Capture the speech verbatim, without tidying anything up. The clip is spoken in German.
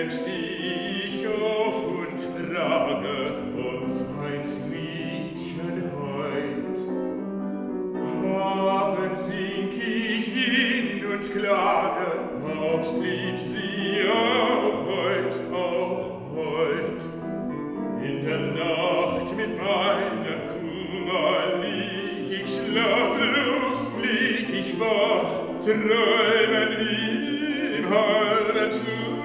steh ich auf und frage uns meins Liedchen heut. Abend sing ich hin und klage, auch blieb sie auch heut, auch heut. In der Nacht mit meinem Kummer lieg ich schlaflos, lieg ich wach, träumen im halben Schlaf.